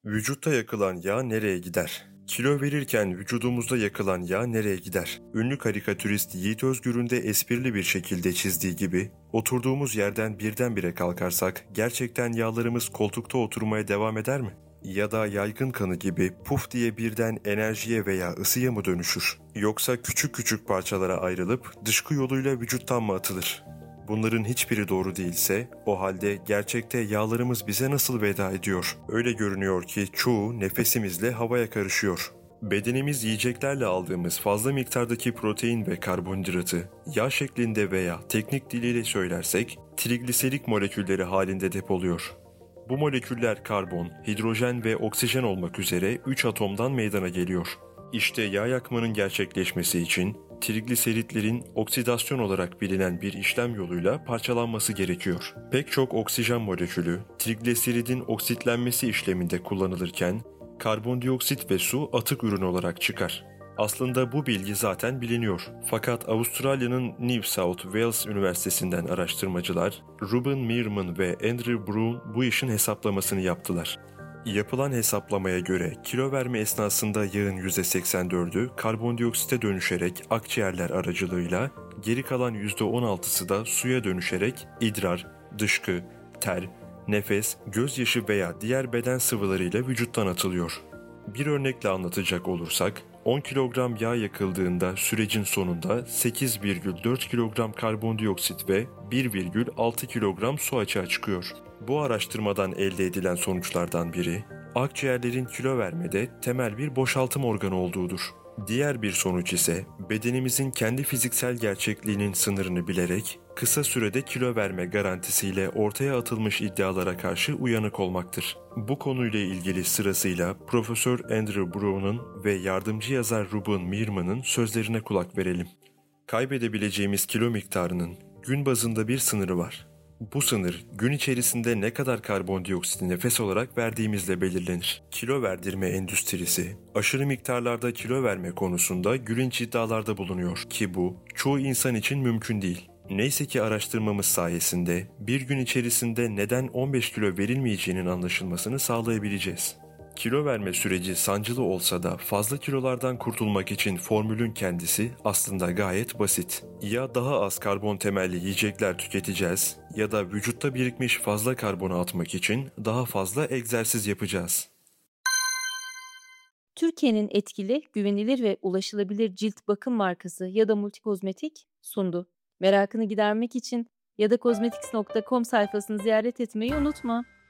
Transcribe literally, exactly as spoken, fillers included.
Vücutta yakılan yağ nereye gider? Kilo verirken vücudumuzda yakılan yağ nereye gider? Ünlü karikatürist Yiğit Özgür'ün de esprili bir şekilde çizdiği gibi, oturduğumuz yerden birdenbire kalkarsak gerçekten yağlarımız koltukta oturmaya devam eder mi? Ya da yaygın kanı gibi puf diye birden enerjiye veya ısıya mı dönüşür? Yoksa küçük küçük parçalara ayrılıp dışkı yoluyla vücuttan mı atılır? Bunların hiçbiri doğru değilse, o halde gerçekte yağlarımız bize nasıl veda ediyor? Öyle görünüyor ki çoğu nefesimizle havaya karışıyor. Bedenimiz yiyeceklerle aldığımız fazla miktardaki protein ve karbonhidratı yağ şeklinde veya teknik diliyle söylersek trigliserik molekülleri halinde depoluyor. Bu moleküller karbon, hidrojen ve oksijen olmak üzere üç atomdan meydana geliyor. İşte yağ yakmanın gerçekleşmesi için trigliseritlerin oksidasyon olarak bilinen bir işlem yoluyla parçalanması gerekiyor. Pek çok oksijen molekülü trigliseridin oksitlenmesi işleminde kullanılırken karbondioksit ve su atık ürün olarak çıkar. Aslında bu bilgi zaten biliniyor. Fakat Avustralya'nın New South Wales Üniversitesi'nden araştırmacılar Ruben Meerman ve Andrew Brown bu işin hesaplamasını yaptılar. Yapılan hesaplamaya göre kilo verme esnasında yağın yüzde seksen dördü karbondioksite dönüşerek akciğerler aracılığıyla, geri kalan yüzde on altısı da suya dönüşerek idrar, dışkı, ter, nefes, gözyaşı veya diğer beden sıvılarıyla vücuttan atılıyor. Bir örnekle anlatacak olursak, on kilogram yağ yakıldığında sürecin sonunda sekiz virgül dört kilogram karbondioksit ve bir virgül altı kilogram su açığa çıkıyor. Bu araştırmadan elde edilen sonuçlardan biri, akciğerlerin kilo vermede temel bir boşaltım organı olduğudur. Diğer bir sonuç ise bedenimizin kendi fiziksel gerçekliğinin sınırını bilerek kısa sürede kilo verme garantisiyle ortaya atılmış iddialara karşı uyanık olmaktır. Bu konuyla ilgili sırasıyla Profesör Andrew Brown'un ve yardımcı yazar Ruben Meerman'ın sözlerine kulak verelim. Kaybedebileceğimiz kilo miktarının gün bazında bir sınırı var. Bu sınır gün içerisinde ne kadar karbondioksit nefes olarak verdiğimizle belirlenir. Kilo verdirme endüstrisi aşırı miktarlarda kilo verme konusunda gülünç iddialarda bulunuyor ki bu çoğu insan için mümkün değil. Neyse ki araştırmamız sayesinde bir gün içerisinde neden on beş kilo verilmeyeceğinin anlaşılmasını sağlayabileceğiz. Kilo verme süreci sancılı olsa da fazla kilolardan kurtulmak için formülün kendisi aslında gayet basit. Ya daha az karbon temelli yiyecekler tüketeceğiz ya da vücutta birikmiş fazla karbonu atmak için daha fazla egzersiz yapacağız. Türkiye'nin etkili, güvenilir ve ulaşılabilir cilt bakım markası ya da Multikozmetik sundu. Merakını gidermek için ya da kozmetiks nokta com sayfasını ziyaret etmeyi unutma.